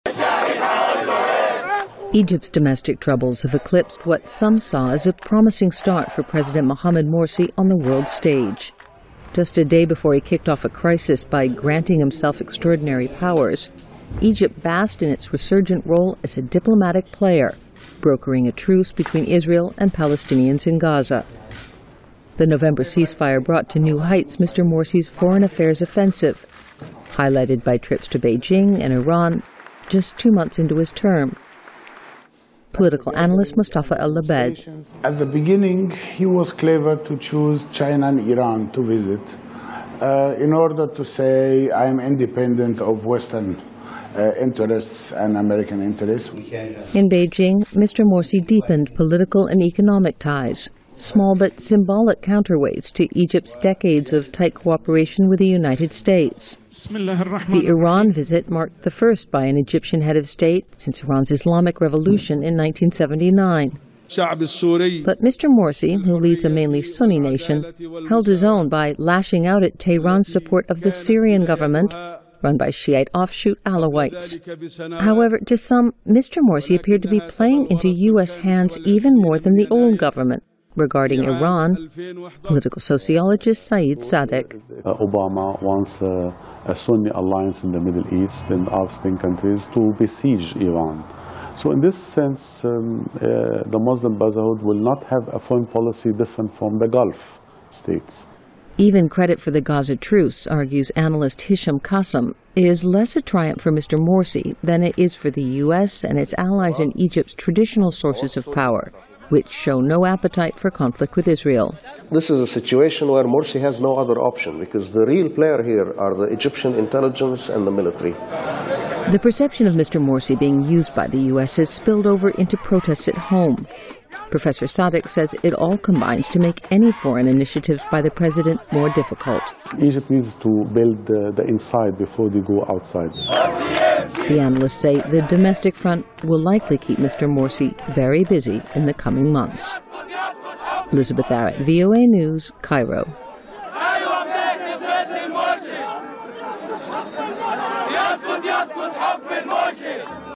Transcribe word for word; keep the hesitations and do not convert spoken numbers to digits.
Egypt's domestic troubles have eclipsed what some saw as a promising start for President Mohamed Morsi on the world stage. Just a day before he kicked off a crisis by granting himself extraordinary powers, Egypt basked in its resurgent role as a diplomatic player, brokering a truce between Israel and Palestinians in Gaza. The November ceasefire brought to new heights Mister Morsi's foreign affairs offensive, highlighted by trips to Beijing and Iran just two months into his term. Political analyst Mustafa El-Labed. At the beginning, he was clever to choose China and Iran to visit uh, in order to say, I am independent of Western uh, interests and American interests. In Beijing, Mister Morsi deepened political and economic ties, small but symbolic counterweights to Egypt's decades of tight cooperation with the United States. The Iran visit marked the first by an Egyptian head of state since Iran's Islamic Revolution in nineteen seventy-nine. But Mister Morsi, who leads a mainly Sunni nation, held his own by lashing out at Tehran's support of the Syrian government, run by Shiite offshoot Alawites. However, to some, Mister Morsi appeared to be playing into U S hands even more than the old government. Regarding Iran, political sociologist Saeed Sadiq. Uh, Obama wants uh, a Sunni alliance in the Middle East and Arab Spring countries to besiege Iran. So in this sense, um, uh, the Muslim Brotherhood will not have a foreign policy different from the Gulf states. Even credit for the Gaza truce, argues analyst Hisham Qasim, is less a triumph for Mister Morsi than it is for the U S and its allies in Egypt's traditional sources of power, which show no appetite for conflict with Israel. This is a situation where Morsi has no other option, because the real player here are the Egyptian intelligence and the military. The perception of Mister Morsi being used by the U S has spilled over into protests at home. Professor Sadiq says it all combines to make any foreign initiatives by the president more difficult. Egypt needs to build uh, the inside before they go outside. The analysts say the domestic front will likely keep Mister Morsi very busy in the coming months. Elizabeth Arrett, V O A News, Cairo.